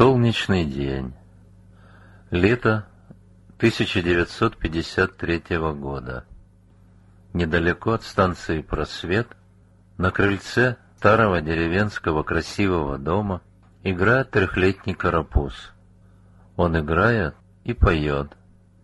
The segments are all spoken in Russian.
Солнечный день. Лето 1953 года. Недалеко от станции «Просвет», на крыльце старого деревенского красивого дома, играет трехлетний карапуз. Он играет и поет.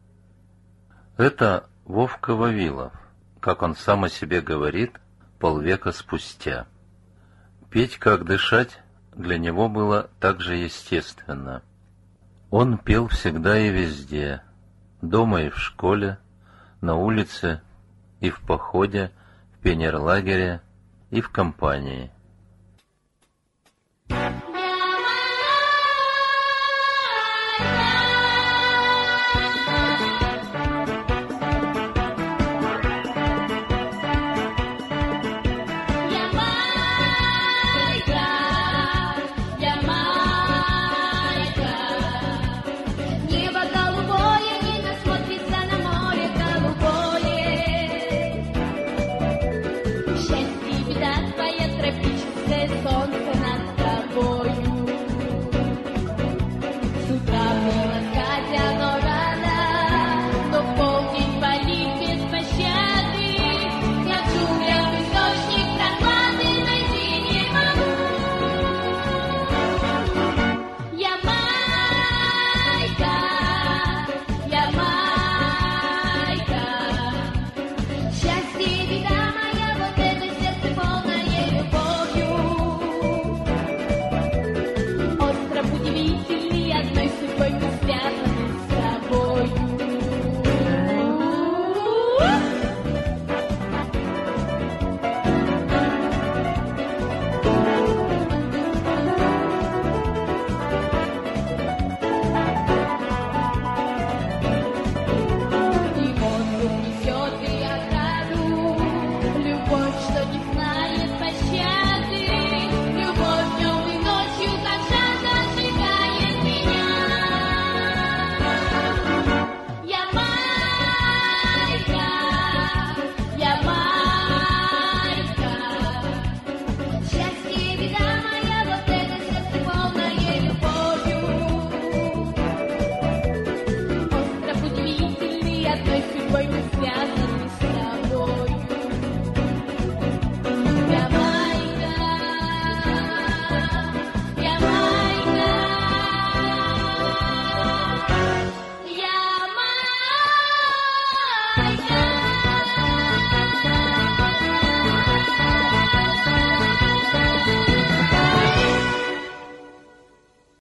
Это Вовка Вавилов, как он сам о себе говорит, полвека спустя. Петь как дышать для него было так же естественно. Он пел всегда и везде, дома и в школе, на улице и в походе, в пионерлагере и в компании.